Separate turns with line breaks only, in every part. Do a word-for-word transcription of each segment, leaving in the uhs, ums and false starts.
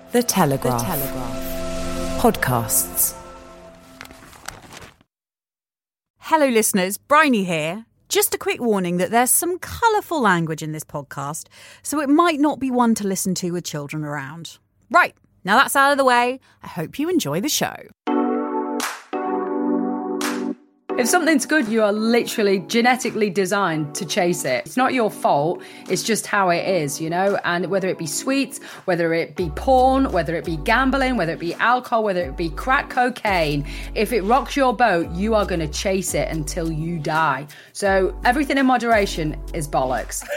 The Telegraph. The Telegraph. Podcasts.
Hello listeners, Bryony here. Just a quick warning that there's some colourful language in this podcast, so it might not be one to listen to with children around. Right, now that's out of the way, I hope you enjoy the show.
If something's good, you are literally genetically designed to chase it. It's not your fault. It's just how it is, you know? And whether it be sweets, whether it be porn, whether it be gambling, whether it be alcohol, whether it be crack cocaine, if it rocks your boat, you are going to chase it until you die. So everything in moderation is bollocks.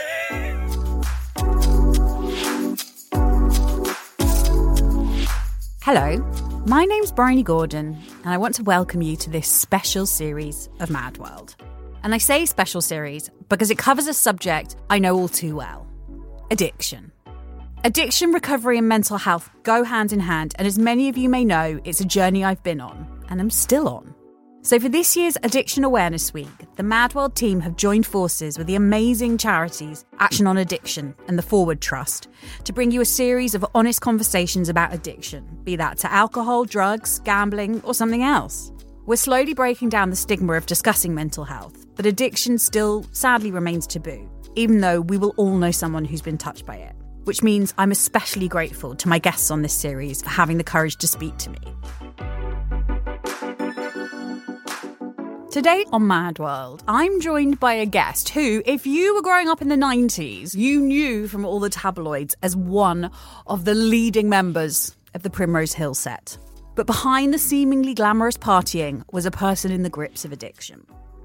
Hello, my name's Bryony Gordon, and I want to welcome you to this special series of Mad World. And I say special series because it covers a subject I know all too well: addiction. Addiction, recovery and mental health go hand in hand, and as many of you may know, it's a journey I've been on, and I'm still on. So for this year's Addiction Awareness Week, the Mad World team have joined forces with the amazing charities Action on Addiction and the Forward Trust to bring you a series of honest conversations about addiction, be that to alcohol, drugs, gambling or something else. We're slowly breaking down the stigma of discussing mental health, but addiction still sadly remains taboo, even though we will all know someone who's been touched by it, which means I'm especially grateful to my guests on this series for having the courage to speak to me. Today on Mad World, I'm joined by a guest who, if you were growing up in the nineties, you knew from all the tabloids as one of the leading members of the Primrose Hill set. But behind the seemingly glamorous partying was a person in the grips of addiction.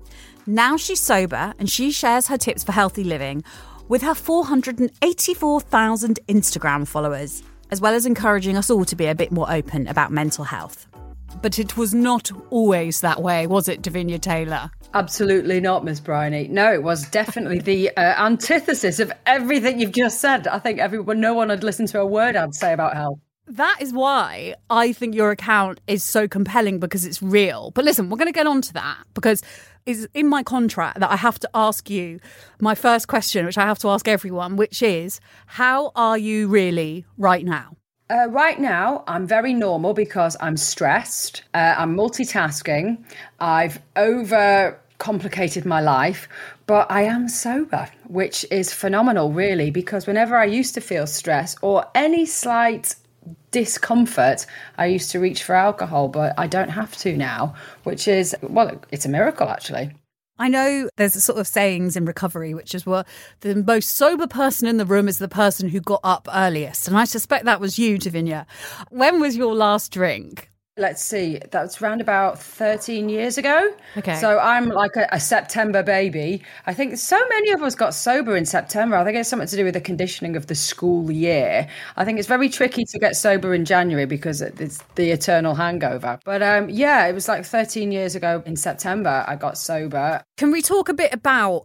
Now she's sober and she shares her tips for healthy living with her four hundred eighty-four thousand Instagram followers, as well as encouraging us all to be a bit more open about mental health. But it was not always that way, was it, Davinia Taylor?
Absolutely not, Miss Bryony. No, it was definitely the uh, antithesis of everything you've just said. I think everyone, no one had listened to a word I'd say about health.
That is why I think your account is so compelling, because it's real. But listen, we're going to get on to that, because it's in my contract that I have to ask you my first question, which I have to ask everyone, which is, how are you really right now?
Uh, right now, I'm very normal because I'm stressed. Uh, I'm multitasking. I've over complicated my life, but I am sober, which is phenomenal, really, because whenever I used to feel stress or any slight discomfort, I used to reach for alcohol, but I don't have to now, which is, well, it's a miracle, actually.
I know there's a sort of sayings in recovery, which is, well, the most sober person in the room is the person who got up earliest. And I suspect that was you, Davinia. When was your last drink?
Let's see, that was around about thirteen years ago.
Okay.
So I'm like a, a September baby. I think so many of us got sober in September. I think it's something to do with the conditioning of the school year. I think it's very tricky to get sober in January because it's the eternal hangover. But um, yeah, it was like thirteen years ago in September I got sober.
Can we talk a bit about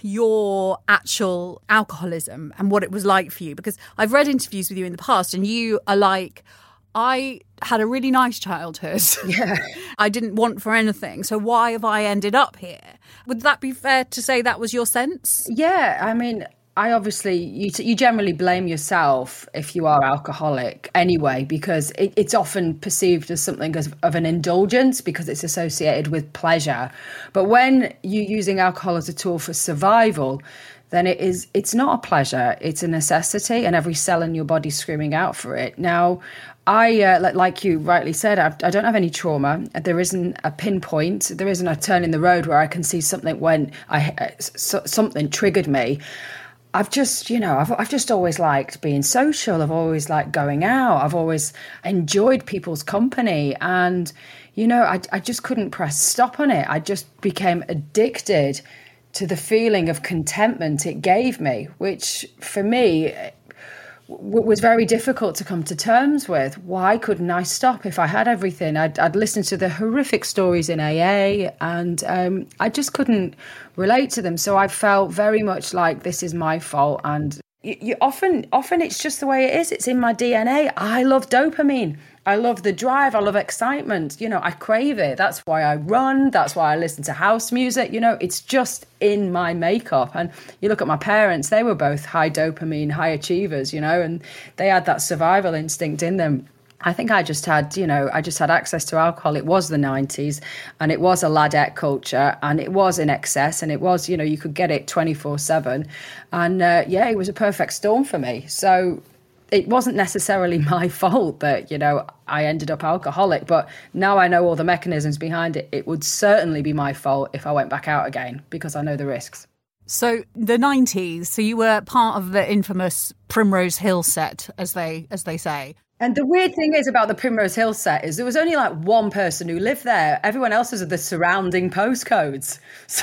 your actual alcoholism and what it was like for you? Because I've read interviews with you in the past and you are like, I had a really nice childhood.
Yeah.
I didn't want for anything. So why have I ended up here? Would that be fair to say that was your sense?
Yeah, I mean, I obviously, you you generally blame yourself if you are alcoholic anyway, because it, it's often perceived as something as, of an indulgence because it's associated with pleasure. But when you're using alcohol as a tool for survival, then it is, it's not a pleasure, it's a necessity, and every cell in your body's screaming out for it. Now, I, uh, like you rightly said, I, I don't have any trauma. There isn't a pinpoint. There isn't a turn in the road where I can see something when I uh, so, something triggered me. I've just, you know, I've, I've just always liked being social. I've always liked going out. I've always enjoyed people's company. And, you know, I, I just couldn't press stop on it. I just became addicted to the feeling of contentment it gave me, which for me w- was very difficult to come to terms with. Why couldn't I stop if I had everything? I'd, I'd listened to the horrific stories in A A and um, I just couldn't relate to them. So I felt very much like this is my fault. And you, you often, often it's just the way it is. It's in my D N A. I love dopamine. I love the drive. I love excitement. You know, I crave it. That's why I run. That's why I listen to house music. You know, it's just in my makeup. And you look at my parents, they were both high dopamine, high achievers, you know, and they had that survival instinct in them. I think I just had, you know, I just had access to alcohol. It was the nineties and it was a ladette culture and it was in excess and it was, you know, you could get it twenty-four seven. And uh, yeah, it was a perfect storm for me. So it wasn't necessarily my fault that, you know, I ended up alcoholic, but now I know all the mechanisms behind it. It would certainly be my fault if I went back out again because I know the risks.
So the nineties, so you were part of the infamous Primrose Hill set, as they as they say.
And the weird thing is about the Primrose Hill set is there was only like one person who lived there. Everyone else was the surrounding postcodes. So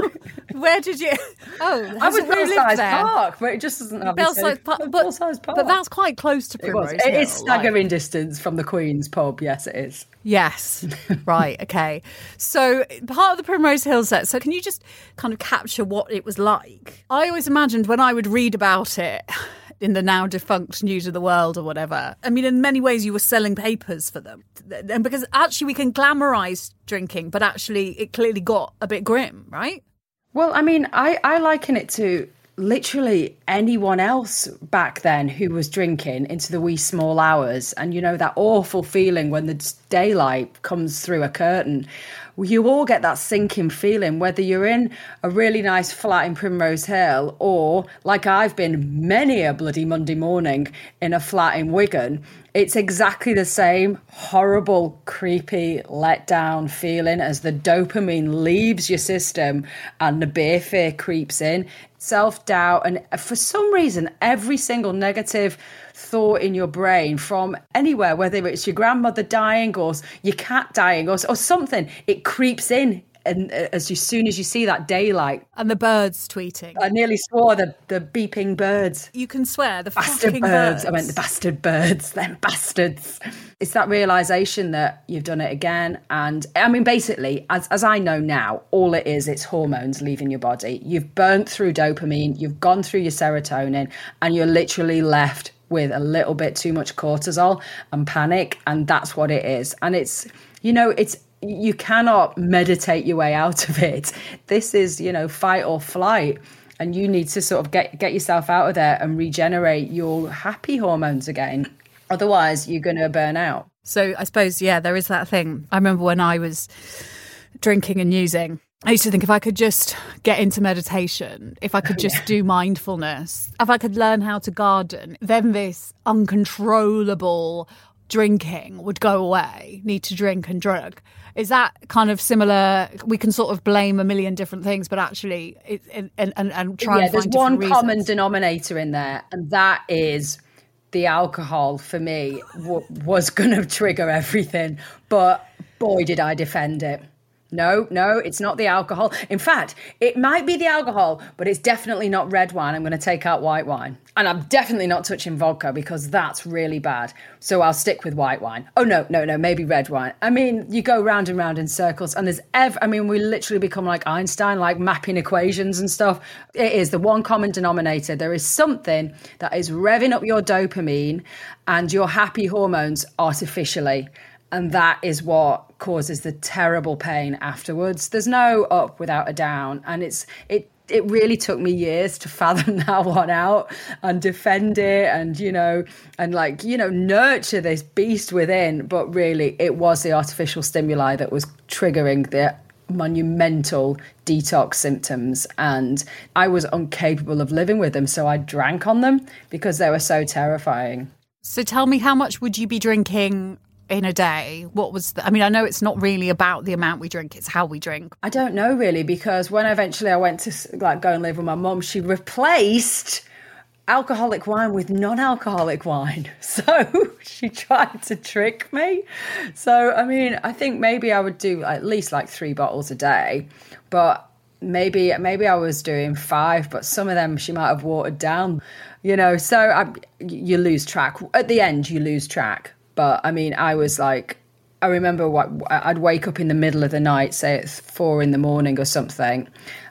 where did you? Oh,
I was Belsize Park, but it just doesn't have
Belsize Park. But, Belsize Park. But that's quite close to Primrose
it
Hill.
It is staggering
like...
distance from the Queen's pub. Yes, it is.
Yes. Right. Okay. So part of the Primrose Hill set. So can you just kind of capture what it was like? I always imagined when I would read about it in the now defunct News of the World or whatever. I mean, in many ways, you were selling papers for them. And because actually we can glamorise drinking, but actually it clearly got a bit grim, right?
Well, I mean, I, I liken it to literally anyone else back then who was drinking into the wee small hours. And, you know, that awful feeling when the daylight comes through a curtain. You all get that sinking feeling, whether you're in a really nice flat in Primrose Hill or, like I've been many a bloody Monday morning, in a flat in Wigan. It's exactly the same horrible, creepy, letdown feeling as the dopamine leaves your system and the beer fear creeps in. Self-doubt, and for some reason, every single negative thought in your brain from anywhere, whether it's your grandmother dying or your cat dying or, or something, it creeps in. And as you, soon as you see that daylight.
And the birds tweeting.
I nearly swore the, the beeping birds.
You can swear, the
bastard
fucking
birds.
birds.
I meant the bastard birds, them bastards. It's that realisation that you've done it again. And I mean, basically, as, as I know now, all it is, it's hormones leaving your body. You've burnt through dopamine, you've gone through your serotonin, and you're literally left with a little bit too much cortisol and panic. And that's what it is. And it's, you know, it's, you cannot meditate your way out of it. This is, you know, fight or flight. And you need to sort of get, get yourself out of there and regenerate your happy hormones again. Otherwise, you're going to burn out.
So I suppose, yeah, there is that thing. I remember when I was drinking and using, I used to think if I could just get into meditation, if I could just yeah. do mindfulness, if I could learn how to garden, then this uncontrollable drinking would go away, need to drink and drug. Is that kind of similar? We can sort of blame a million different things, but actually, it, and, and, and try
yeah,
and find
there's one
reasons.
common denominator in there, and that is the alcohol. For me, w- was going to trigger everything, but boy, did I defend it. No, no, it's not the alcohol. In fact, it might be the alcohol, but it's definitely not red wine. I'm going to take out white wine. And I'm definitely not touching vodka because that's really bad. So I'll stick with white wine. Oh, no, no, no, maybe red wine. I mean, you go round and round in circles and there's ever, I mean, we literally become like Einstein, like mapping equations and stuff. It is the one common denominator. There is something that is revving up your dopamine and your happy hormones artificially. And that is what causes the terrible pain afterwards. There's no up without a down. And it's it it really took me years to fathom that one out and defend it and, you know, and like, you know, nurture this beast within. But really, it was the artificial stimuli that was triggering the monumental detox symptoms. And I was incapable of living with them. So I drank on them because they were so terrifying.
So tell me, how much would you be drinking in a day? What was the, I mean, I know it's not really about the amount we drink, it's how we drink.
I don't know really, because when eventually I went to like go and live with my mum, she replaced alcoholic wine with non-alcoholic wine. So she tried to trick me. So, I mean, I think maybe I would do at least like three bottles a day, but maybe, maybe I was doing five, but some of them she might have watered down, you know, so I, you lose track. At the end, you lose track. But I mean, I was like, I remember what I'd wake up in the middle of the night, say at four in the morning or something,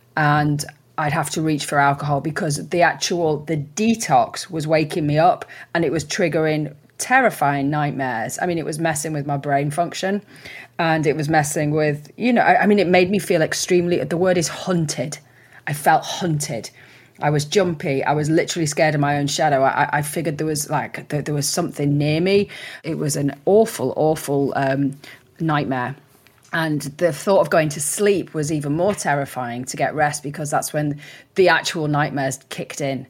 and I'd have to reach for alcohol because the actual, the detox was waking me up and it was triggering terrifying nightmares. I mean, it was messing with my brain function, and it was messing with, you know, I, I mean, it made me feel extremely, the word is hunted. I felt hunted. I was jumpy. I was literally scared of my own shadow. I, I figured there was like, there, there was something near me. It was an awful, awful um, nightmare. And the thought of going to sleep was even more terrifying, to get rest, because that's when the actual nightmares kicked in.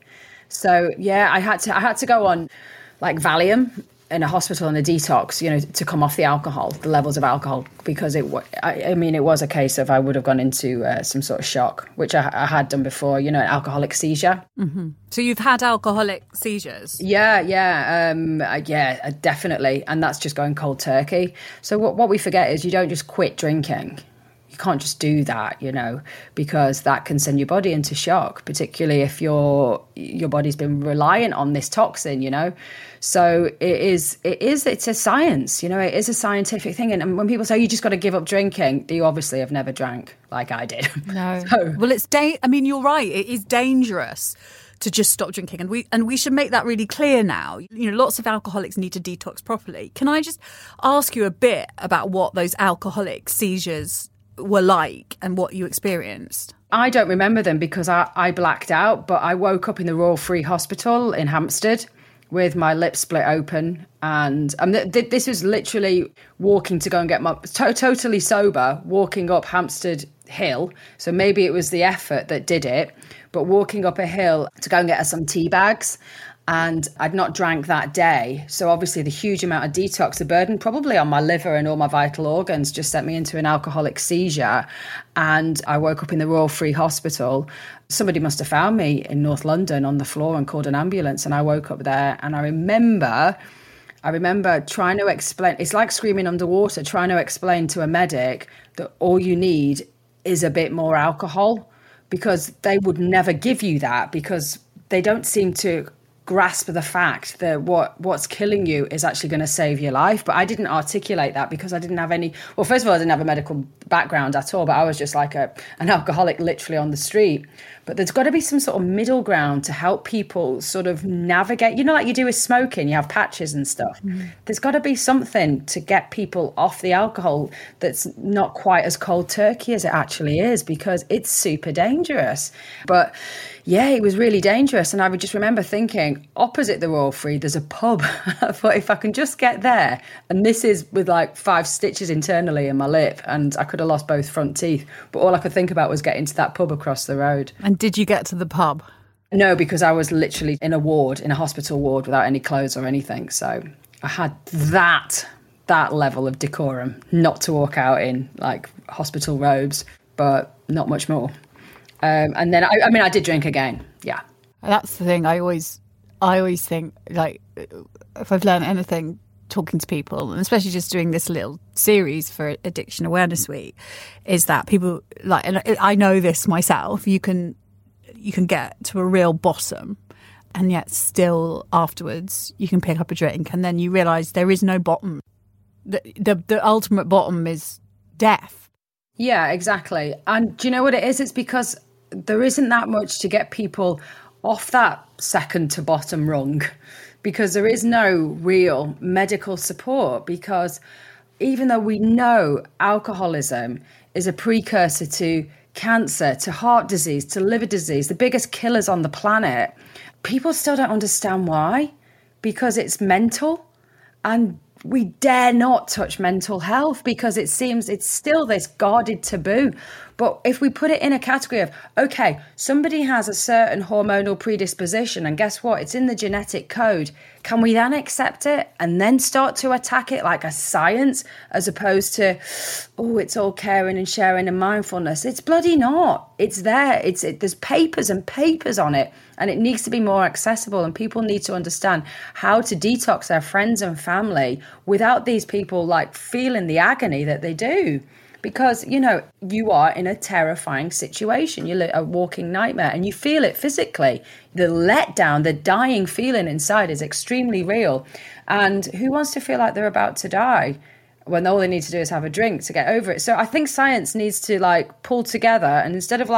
So yeah, I had to, I had to go on like Valium in a hospital and a detox, you know, to come off the alcohol, the levels of alcohol, because it, I, I mean, it was a case of I would have gone into uh, some sort of shock, which I, I had done before, you know, an alcoholic seizure.
Mm-hmm. So you've had alcoholic seizures?
Yeah, yeah, um, yeah, definitely. And that's just going cold turkey. So what, what we forget is you don't just quit drinking. You can't just do that, you know, because that can send your body into shock, particularly if your your body's been reliant on this toxin, you know. So it is, it is, it's a science, you know, it is a scientific thing. And when people say you just got to give up drinking, you obviously have never drank like I did.
No.
So,
well, it's, da- I mean, you're right. It is dangerous to just stop drinking. And we and we should make that really clear now. You know, lots of alcoholics need to detox properly. Can I just ask you a bit about what those alcoholic seizures were like and what you experienced?
I don't remember them because I, I blacked out, but I woke up in the Royal Free Hospital in Hampstead with my lips split open. And um, th- th- this was literally walking to go and get my, to- totally sober, walking up Hampstead Hill. So maybe it was the effort that did it, but walking up a hill to go and get us some tea bags. And I'd not drank that day. So obviously the huge amount of detox, the burden probably on my liver and all my vital organs just sent me into an alcoholic seizure. And I woke up in the Royal Free Hospital. Somebody must have found me in North London on the floor and called an ambulance. And I woke up there, and I remember, I remember trying to explain, it's like screaming underwater, trying to explain to a medic that all you need is a bit more alcohol, because they would never give you that, because they don't seem to grasp the fact that what what's killing you is actually going to save your life. But I didn't articulate that because I didn't have any, well, first of all, I didn't have a medical background at all, but I was just like a an alcoholic literally on the street. But there's got to be some sort of middle ground to help people sort of navigate, you know, like you do with smoking, you have patches and stuff. Mm-hmm. There's got to be something to get people off the alcohol that's not quite as cold turkey as it actually is, because it's super dangerous. But yeah, it was really dangerous. And I would just remember thinking, opposite the Royal Free, there's a pub. I thought, if I can just get there, and this is with like five stitches internally in my lip, and I could have lost both front teeth. But all I could think about was getting to that pub across the road.
And did you get to the pub?
No, because I was literally in a ward, in a hospital ward, without any clothes or anything. So I had that, that level of decorum, not to walk out in like hospital robes, but not much more. Um, and then, I, I mean, I did drink again. Yeah.
That's the thing. I always, I always think, like, if I've learned anything talking to people, and especially just doing this little series for Addiction Awareness Week, is that people, like, and I know this myself, you can, you can get to a real bottom, and yet still afterwards you can pick up a drink, and then you realise there is no bottom. The, the, the ultimate bottom is death.
Yeah, exactly. And do you know what it is? It's because there isn't that much to get people off that second to bottom rung, because there is no real medical support. Because even though we know alcoholism is a precursor to cancer, to heart disease, to liver disease, the biggest killers on the planet, people still don't understand why, because it's mental. And we dare not touch mental health because it seems it's still this guarded taboo. But if we put it in a category of, okay, somebody has a certain hormonal predisposition, and guess what? It's in the genetic code. Can we then accept it and then start to attack it like a science, as opposed to, oh, it's all caring and sharing and mindfulness? It's bloody not. It's there. It's it, there's papers and papers on it, and it needs to be more accessible, and people need to understand how to detox their friends and family without these people like feeling the agony that they do. Because, you know, you are in a terrifying situation. You're a walking nightmare, and you feel it physically. The letdown, the dying feeling inside is extremely real. And who wants to feel like they're about to die when all they need to do is have a drink to get over it? So I think science needs to like pull together, and instead of like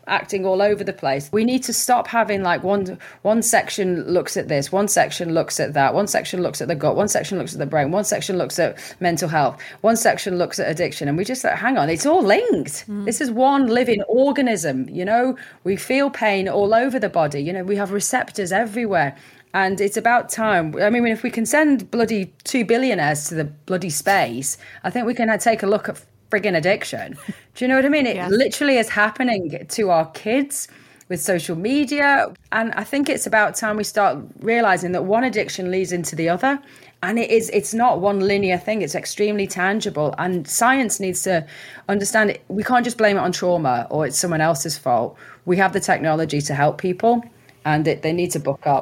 acting all over the place. We need to stop having like one one section looks at this, one section looks at that, one section looks at the gut, one section looks at the brain, one section looks at mental health, one section looks at addiction. And we just like, hang on, it's all linked. Mm. This is one living organism, you know? We feel pain all over the body. You know, we have receptors everywhere. And it's about time. I mean, if we can send bloody two billionaires to the bloody space, I think we can take a look at friggin' addiction. Do you know what I mean? It yeah. literally is happening to our kids with social media. And I think it's about time we start realizing that one addiction leads into the other. And it is, it's not one linear thing. It's extremely tangible. And science needs to understand it. We can't just blame it on trauma or it's someone else's fault. We have the technology to help people, and it, they need to book up.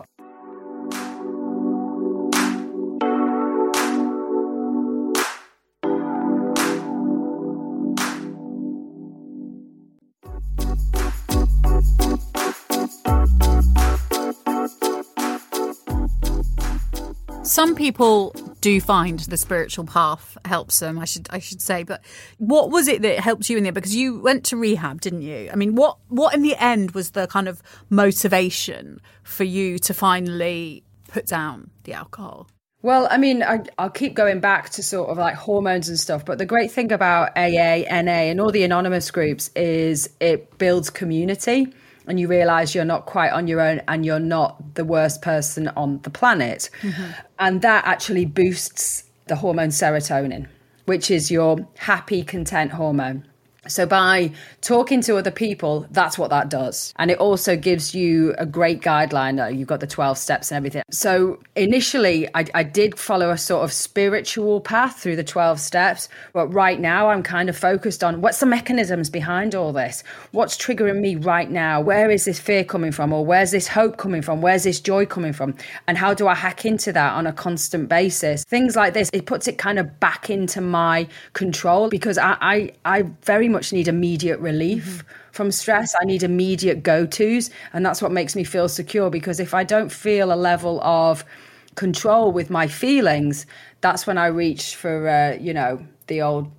Some people do find the spiritual path helps them, I should I should say. But what was it that helped you in there? Because you went to rehab, didn't you? I mean, what, what in the end was the kind of motivation for you to finally put down the alcohol?
Well, I mean, I, I'll keep going back to sort of like hormones and stuff. But the great thing about A A, N A and all the anonymous groups is it builds community. And you realize you're not quite on your own and you're not the worst person on the planet. Mm-hmm. And that actually boosts the hormone serotonin, which is your happy, content hormone. So by talking to other people, that's what that does. And it also gives you a great guideline. You've got the twelve steps and everything. So initially, I, I did follow a sort of spiritual path through the twelve steps. But right now, I'm kind of focused on what's the mechanisms behind all this? What's triggering me right now? Where is this fear coming from? Or where's this hope coming from? Where's this joy coming from? And how do I hack into that on a constant basis? Things like this, it puts it kind of back into my control, because I, I, I very much need immediate relief mm-hmm. from stress. I need immediate go-tos, and that's what makes me feel secure, because if I don't feel a level of control with my feelings, that's when I reach for uh, you know, the old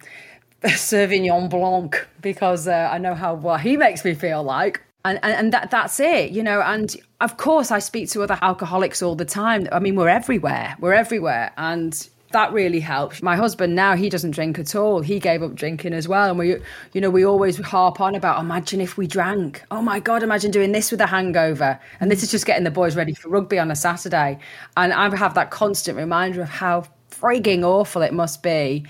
Sauvignon Blanc, because uh, I know how what he makes me feel like. And, and and that that's it, you know. And of course I speak to other alcoholics all the time. I mean, we're everywhere we're everywhere and that really helps. My husband now, he doesn't drink at all. He gave up drinking as well. And we, you know, we always harp on about, imagine if we drank. Oh my God, imagine doing this with a hangover. And this is just getting the boys ready for rugby on a Saturday. And I have that constant reminder of how frigging awful it must be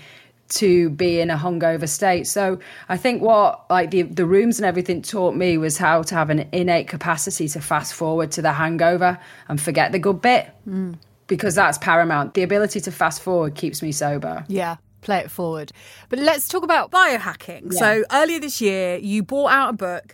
to be in a hungover state. So I think what like the, the rooms and everything taught me was how to have an innate capacity to fast forward to the hangover and forget the good bit. Mm. Because that's paramount. The ability to fast forward keeps me sober.
Yeah, play it forward. But let's talk about biohacking. Yeah. So earlier this year, you brought out a book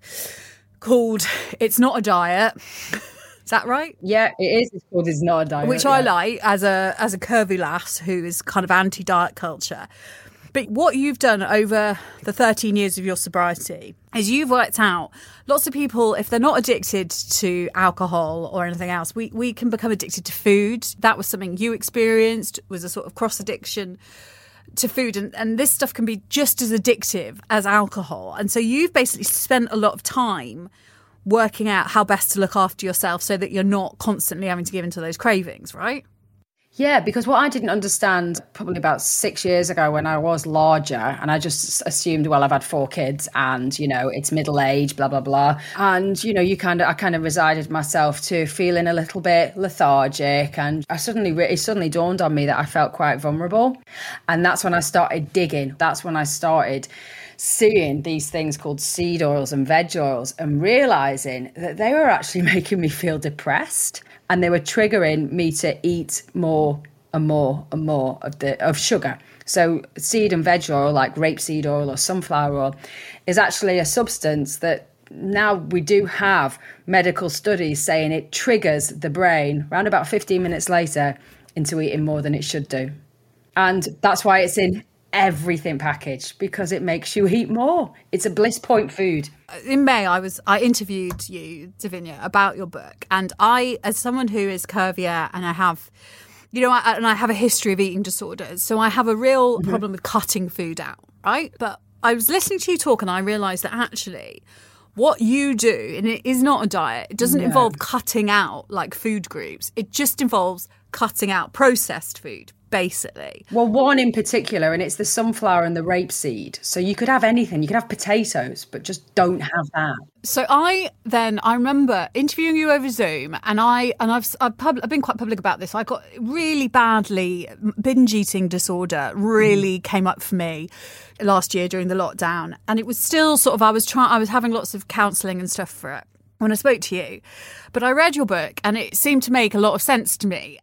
called It's Not a Diet. Is that right?
Yeah, it is. It's called It's Not a Diet.
Which
yeah.
I like as a as a curvy lass who is kind of anti-diet culture. But what you've done over the thirteen years of your sobriety is you've worked out lots of people, if they're not addicted to alcohol or anything else, we, we can become addicted to food. That was something you experienced, was a sort of cross addiction to food. And, and this stuff can be just as addictive as alcohol. And so you've basically spent a lot of time working out how best to look after yourself so that you're not constantly having to give into those cravings, right?
Yeah, because what I didn't understand probably about six years ago when I was larger, and I just assumed, well, I've had four kids and, you know, it's middle age, blah, blah, blah. And, you know, you kind of, I kind of resided myself to feeling a little bit lethargic. And I suddenly, it suddenly dawned on me that I felt quite vulnerable. And that's when I started digging. That's when I started seeing these things called seed oils and veg oils and realizing that they were actually making me feel depressed. And they were triggering me to eat more and more and more of the of sugar. So seed and veg oil, like rapeseed oil or sunflower oil, is actually a substance that now we do have medical studies saying it triggers the brain around about fifteen minutes later into eating more than it should do. And that's why it's in everything packaged, because it makes you eat more. It's a bliss point food.
In May, I was I interviewed you, Davinia, about your book, and I, as someone who is curvier, and I have, you know, I, and I have a history of eating disorders, so I have a real mm-hmm. problem with cutting food out, right? But I was listening to you talk, and I realised that actually, what you do, and it is not a diet, it doesn't
No.
involve cutting out like food groups. It just involves cutting out processed food, basically.
Well, one in particular, and it's the sunflower and the rapeseed. So you could have anything. You could have potatoes, but just don't have that.
So I then I remember interviewing you over Zoom, and I and I've I've, pub, I've been quite public about this. I got really badly binge eating disorder. Really mm. came up for me last year during the lockdown, and it was still sort of I was trying. I was having lots of counselling and stuff for it when I spoke to you, but I read your book, and it seemed to make a lot of sense to me.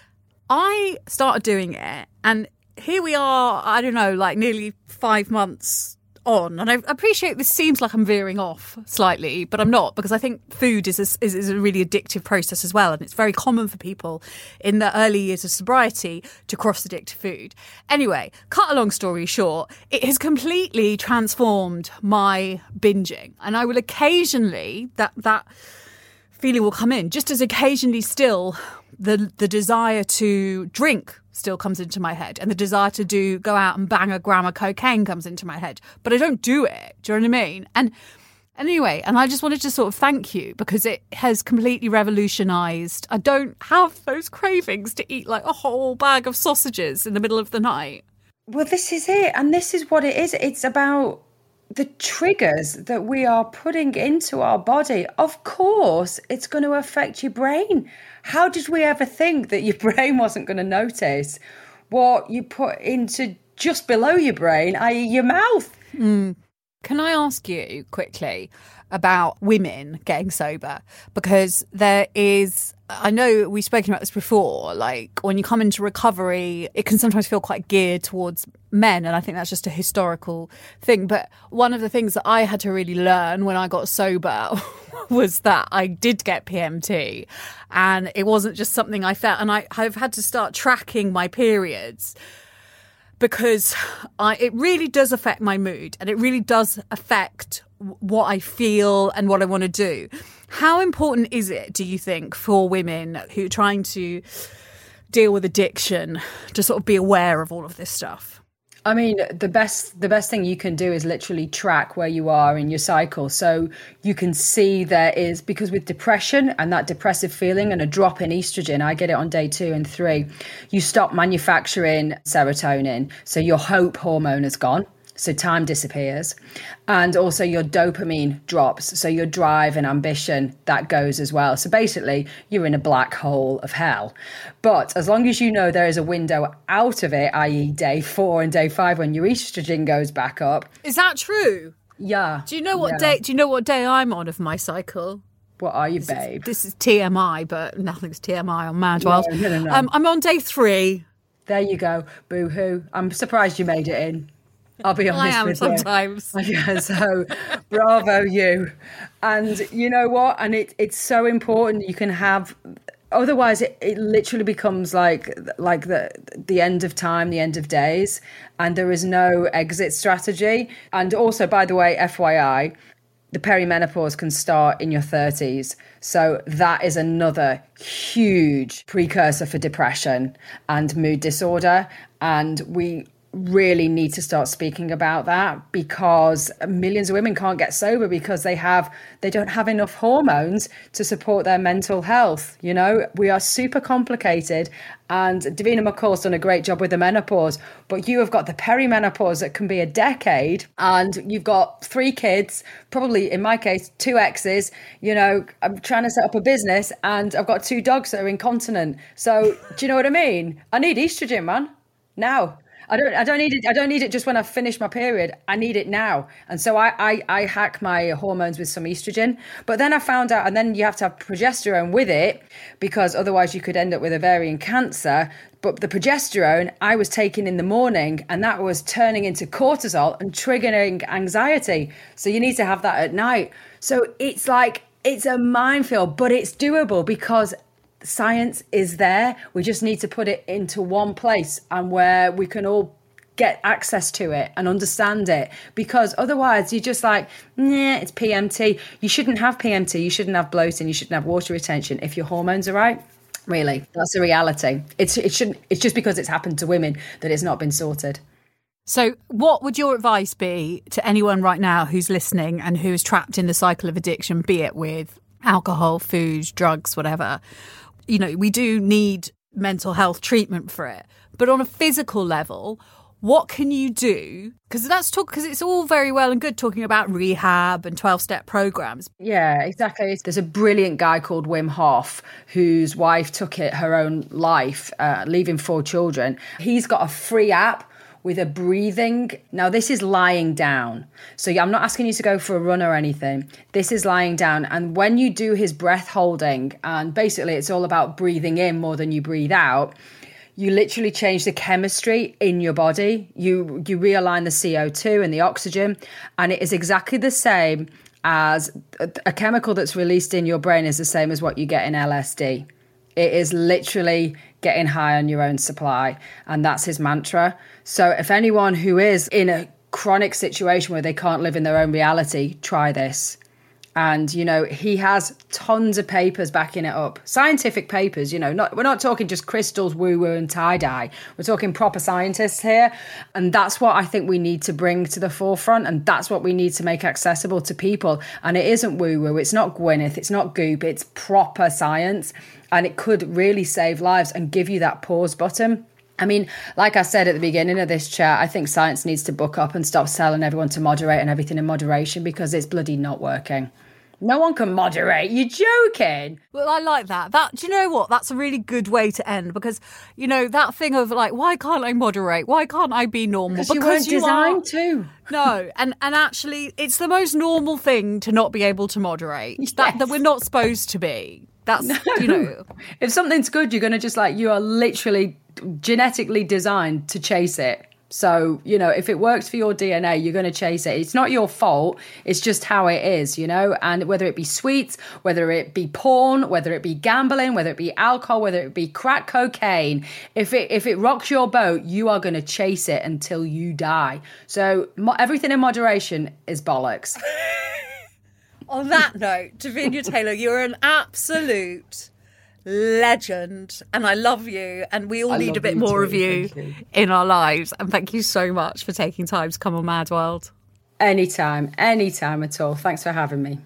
I started doing it, and here we are, I don't know, like nearly five months on. And I appreciate this seems like I'm veering off slightly, but I'm not, because I think food is a, is, is a really addictive process as well. And it's very common for people in the early years of sobriety to cross-addict to food. Anyway, cut a long story short, it has completely transformed my binging. And I will occasionally, that that feeling will come in, just as occasionally still the the desire to drink still comes into my head, and the desire to do go out and bang a gram of cocaine comes into my head, but I don't do it. Do you know what I mean? And anyway, and I just wanted to sort of thank you, because it has completely revolutionised. I don't have those cravings to eat like a whole bag of sausages in the middle of the night.
Well, this is it, and this is what it is. It's about the triggers that we are putting into our body. Of course, it's going to affect your brain. How did we ever think that your brain wasn't going to notice what you put into just below your brain, that is your mouth?
Mm. Can I ask you quickly about women getting sober? Because there is, I know we've spoken about this before, like when you come into recovery, it can sometimes feel quite geared towards men. And I think that's just a historical thing. But one of the things that I had to really learn when I got sober was that I did get P M T, and it wasn't just something I felt. And I, I've had to start tracking my periods, because I, it really does affect my mood, and it really does affect what I feel and what I want to do. How important is it, do you think, for women who are trying to deal with addiction to sort of be aware of all of this stuff?
I mean, the best the best thing you can do is literally track where you are in your cycle. So you can see there is, because with depression and that depressive feeling and a drop in estrogen, I get it on day two and three, you stop manufacturing serotonin. So your hope hormone is gone. So time disappears, and also your dopamine drops. So your drive and ambition, that goes as well. So basically you're in a black hole of hell. But as long as you know there is a window out of it, that is day four and day five, when your estrogen goes back up.
Is that true?
Yeah.
Do you know what
yeah.
day, do you know what day I'm on of my cycle?
What are you,
this
babe?
Is, this is T M I, but nothing's T M I on Mad World.
No, no, no, no.
Um, I'm on day three.
There you go. Boo-hoo. I'm surprised you made it in. I'll be honest
I am
with
sometimes.
you. Yeah, so bravo you. And you know what? And it, it's so important you can have, otherwise it, it literally becomes like like the the end of time, the end of days, and there is no exit strategy. And also, by the way, F Y I, the perimenopause can start in your thirties. So that is another huge precursor for depression and mood disorder. And we really need to start speaking about that, because millions of women can't get sober because they have they don't have enough hormones to support their mental health. You know, we are super complicated, and Davina McCall's done a great job with the menopause, but you have got the perimenopause that can be a decade, and you've got three kids, probably in my case two exes. You know, I'm trying to set up a business, and I've got two dogs that are incontinent. So do you know what I mean? I need estrogen, man, now. I don't I don't need it I don't need it just when I've finished my period. I need it now. And so I, I, I hack my hormones with some estrogen. But then I found out, and then you have to have progesterone with it, because otherwise you could end up with ovarian cancer. But the progesterone I was taking in the morning, and that was turning into cortisol and triggering anxiety. So you need to have that at night. So it's like, it's a minefield, but it's doable, because science is there. We just need to put it into one place, and where we can all get access to it and understand it, because otherwise you're just like, nah, it's P M T. You shouldn't have P M T. You shouldn't have bloating. You shouldn't have water retention if your hormones are right. Really, that's the reality. It's it shouldn't. It's just because it's happened to women that it's not been sorted.
So what would your advice be to anyone right now who's listening and who's trapped in the cycle of addiction, be it with alcohol, food, drugs, whatever? You know, we do need mental health treatment for it. But on a physical level, what can you do? Because that's talk. Because it's all very well and good talking about rehab and twelve-step programs.
Yeah, exactly. There's a brilliant guy called Wim Hof whose wife took it her own life, uh, leaving four children. He's got a free app with a breathing. Now, this is lying down. So I'm not asking you to go for a run or anything. This is lying down. And when you do his breath holding, and basically it's all about breathing in more than you breathe out, you literally change the chemistry in your body. You you realign the C O two and the oxygen, and it is exactly the same as a, a chemical that's released in your brain is the same as what you get in L S D. It is literally getting high on your own supply, and that's his mantra. So if anyone who is in a chronic situation where they can't live in their own reality, try this. And, you know, he has tons of papers backing it up. Scientific papers, you know, not, we're not talking just crystals, woo-woo and tie-dye. We're talking proper scientists here. And that's what I think we need to bring to the forefront. And that's what we need to make accessible to people. And it isn't woo-woo. It's not Gwyneth. It's not goop. It's proper science. And it could really save lives and give you that pause button. I mean, like I said at the beginning of this chat, I think science needs to buck up and stop telling everyone to moderate and everything in moderation, because it's bloody not working. No one can moderate. You're joking.
Well, I like that. That, do you know what? That's a really good way to end, because, you know, that thing of like, why can't I moderate? Why can't I be normal?
Because you weren't designed to.
No, and and actually, it's the most normal thing to not be able to moderate.
Yes.
That that we're not supposed to be. That's, no. You know.
If something's good, you're going to just like, you are literally genetically designed to chase it. So, you know, if it works for your D N A, you're going to chase it. It's not your fault. It's just how it is, you know, and whether it be sweets, whether it be porn, whether it be gambling, whether it be alcohol, whether it be crack cocaine, if it if it rocks your boat, you are going to chase it until you die. So mo- everything in moderation is bollocks.
On that note, Davinia Taylor, you're an absolute legend, and I love you, and we all I need a bit more too. of you, you in our lives. And thank you so much for taking time to come on Mad World.
Anytime, anytime at all. Thanks for having me.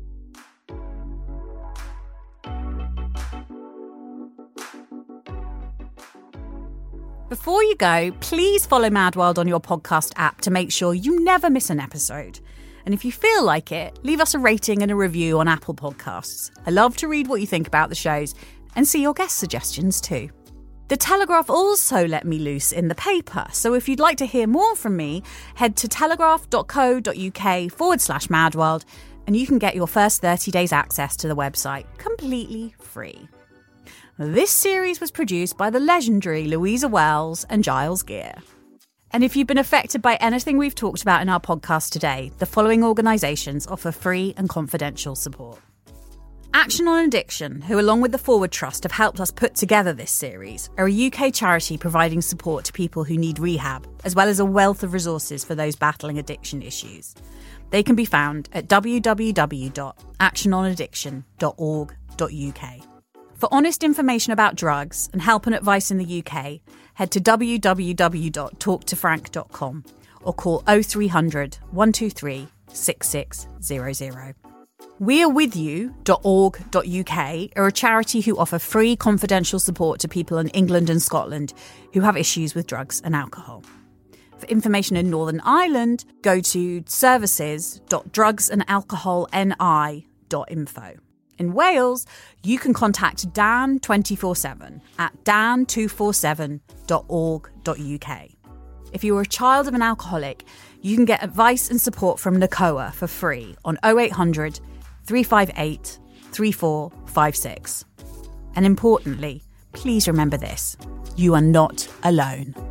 Before you go, please follow Mad World on your podcast app to make sure you never miss an episode. And if you feel like it, leave us a rating and a review on Apple Podcasts. I love to read what you think about the shows and see your guest suggestions too. The Telegraph also let me loose in the paper, so if you'd like to hear more from me, head to telegraph.co.uk forward slash madworld and you can get your first thirty days access to the website completely free. This series was produced by the legendary Louisa Wells and Giles Gear. And if you've been affected by anything we've talked about in our podcast today, the following organisations offer free and confidential support. Action on Addiction, who along with the Forward Trust have helped us put together this series, are a U K charity providing support to people who need rehab, as well as a wealth of resources for those battling addiction issues. They can be found at w w w dot action on addiction dot org dot u k. For honest information about drugs and help and advice in the U K, head to w w w dot talk to frank dot com or call oh three hundred, one two three, six six zero zero. we are with you dot org dot u k are a charity who offer free confidential support to people in England and Scotland who have issues with drugs and alcohol. For information in Northern Ireland, go to services dot drugs and alcohol n i dot info. In Wales, you can contact Dan twenty-four seven at dan two four seven dot org dot u k. If you are a child of an alcoholic, you can get advice and support from N A C O A for free on oh eight hundred, three five eight, three four five six. And importantly, please remember this: you are not alone.